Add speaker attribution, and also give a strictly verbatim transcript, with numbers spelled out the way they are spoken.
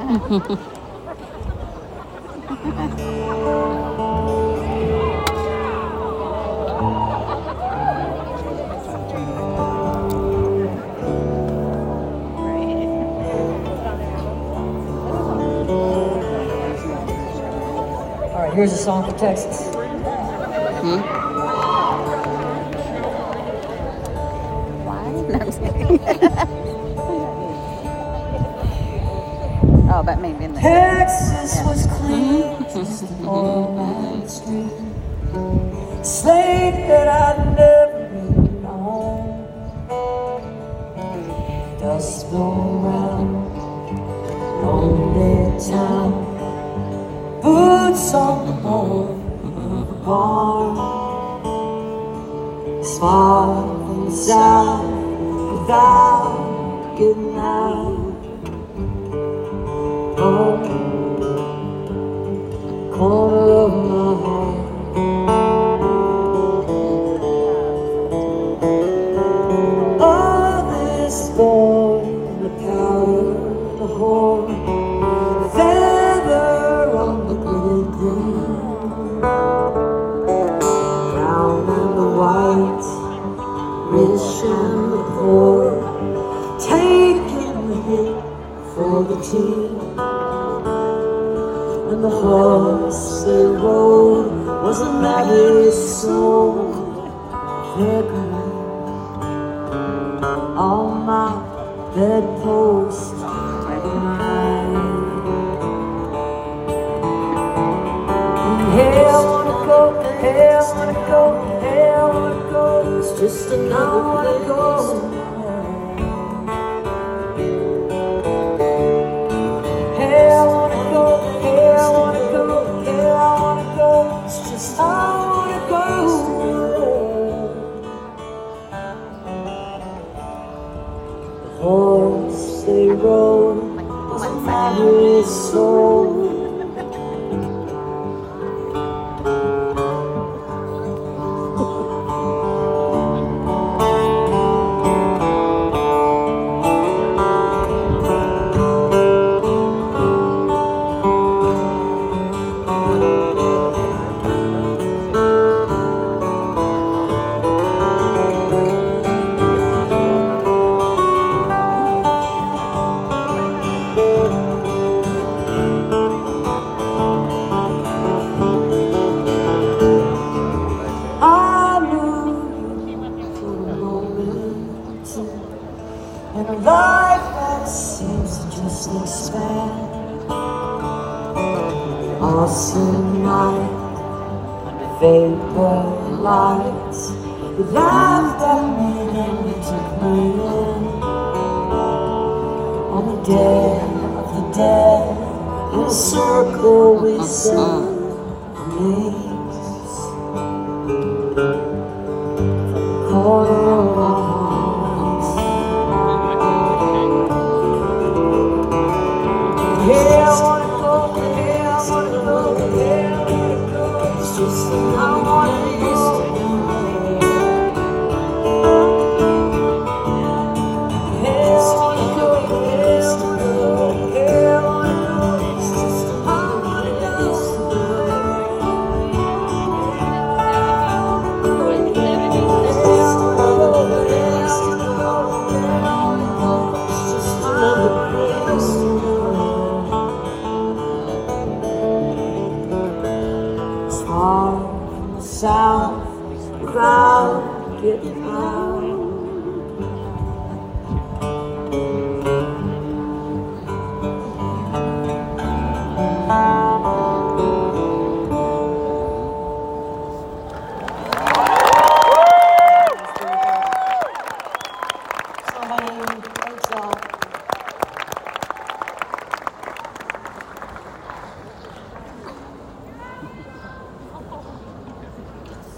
Speaker 1: All right, here's a song for Texas.
Speaker 2: Hmm? Why? No, I'm just kidding. Oh, but maybe in the
Speaker 1: Texas yeah. was clean, just on my street. Slate that I'd never been on. Dust blown round, lonely town. Boots on the board of the barn. As far from the south without getting out. Oh, corner of my heart. Oh, this boy, the power, the horn, feather on the gritty ground, brown and the white, rich and the poor, taking the hit for the team. And the horse they rode was a merry soul. Flickering on my bedpost at night. Hey, I wanna go, hey, I wanna go, hey, I wanna go. It's just another place. Hey, I wanna go, hey, I wanna go, hey, I wanna go. It's just I wanna go. The horse they rode was a merry soul. In a life that seems to just expand. Awesome night, vapor lights. We laughed at me and we took me in. On the dead of the dead, in a circle we sang names. Corner of our hearts. Yeah, I wanna go, yeah, I wanna go, yeah, I wanna go. It's just that I wanna go. Yeah, I wanna go, yeah, I wanna go, yeah, I wanna go. It's just that I wanna go. Far from the south, the crowd getting out.